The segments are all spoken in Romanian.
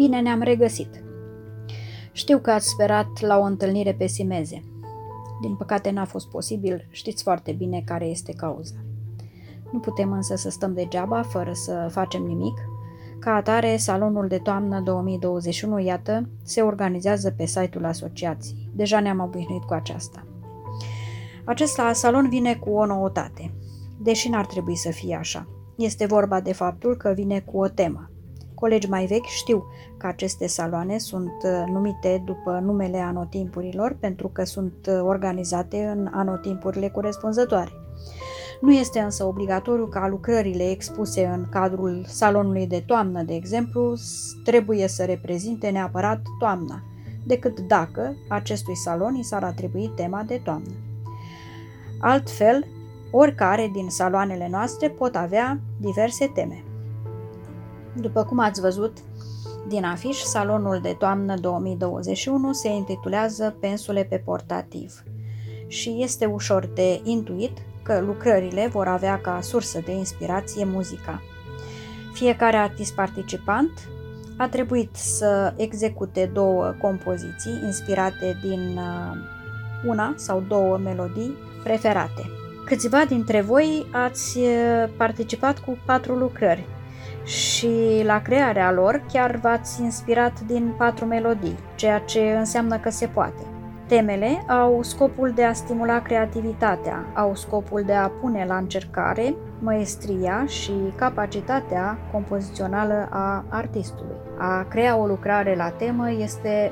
Bine ne-am regăsit! Știu că ați sperat la o întâlnire pe Simeze. Din păcate n-a fost posibil, știți foarte bine care este cauza. Nu putem însă să stăm degeaba fără să facem nimic. Ca atare, salonul de toamnă 2021, iată, se organizează pe site-ul asociației. Deja ne-am obișnuit cu aceasta. Acest salon vine cu o noutate, deși n-ar trebui să fie așa. Este vorba de faptul că vine cu o temă. Colegi mai vechi știu că aceste saloane sunt numite după numele anotimpurilor pentru că sunt organizate în anotimpurile corespunzătoare. Nu este însă obligatoriu ca lucrările expuse în cadrul salonului de toamnă, de exemplu, trebuie să reprezinte neapărat toamna, decât dacă acestui salon i s-ar atribui tema de toamnă. Altfel, oricare din saloanele noastre pot avea diverse teme. După cum ați văzut din afiș, salonul de toamnă 2021 se intitulează Pensule pe portativ și este ușor de intuit că lucrările vor avea ca sursă de inspirație muzica. Fiecare artist participant a trebuit să execute două compoziții inspirate din una sau două melodii preferate. Câțiva dintre voi ați participat cu 4 lucrări și la crearea lor chiar v-ați inspirat din 4 melodii, ceea ce înseamnă că se poate. Temele au scopul de a stimula creativitatea, au scopul de a pune la încercare măestria și capacitatea compozițională a artistului. A crea o lucrare la temă este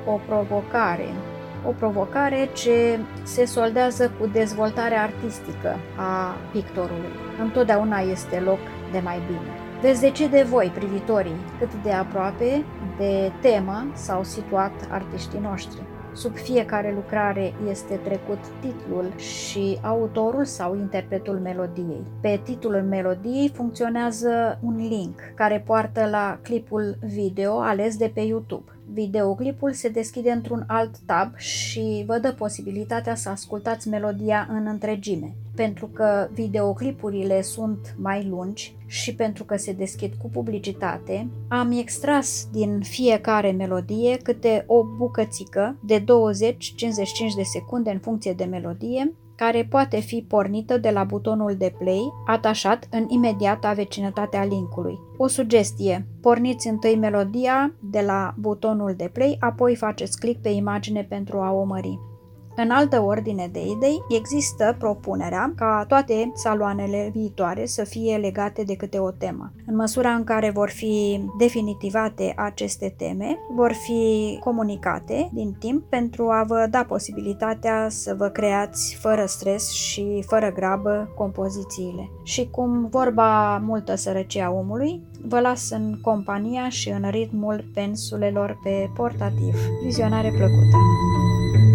o provocare ce se soldează cu dezvoltarea artistică a pictorului. Întotdeauna este loc de mai bine. Veți decide voi, privitorii, cât de aproape de temă s-au situat artiștii noștri. Sub fiecare lucrare este trecut titlul și autorul sau interpretul melodiei. Pe titlul melodiei funcționează un link care poartă la clipul video ales de pe YouTube. Videoclipul se deschide într-un alt tab și vă dă posibilitatea să ascultați melodia în întregime. Pentru că videoclipurile sunt mai lungi și pentru că se deschid cu publicitate, am extras din fiecare melodie câte o bucățică de 20-55 de secunde în funcție de melodie, care poate fi pornită de la butonul de play, atașat în imediata vecinătatea linkului. O sugestie: porniți întâi melodia de la butonul de play, apoi faceți click pe imagine pentru a o mări. În altă ordine de idei, există propunerea ca toate saloanele viitoare să fie legate de câte o temă. În măsura în care vor fi definitivate aceste teme, vor fi comunicate din timp pentru a vă da posibilitatea să vă creați fără stres și fără grabă compozițiile. Și cum vorba multă sărăcia omului, vă las în compania și în ritmul pensulelor pe portativ. Vizionare plăcută!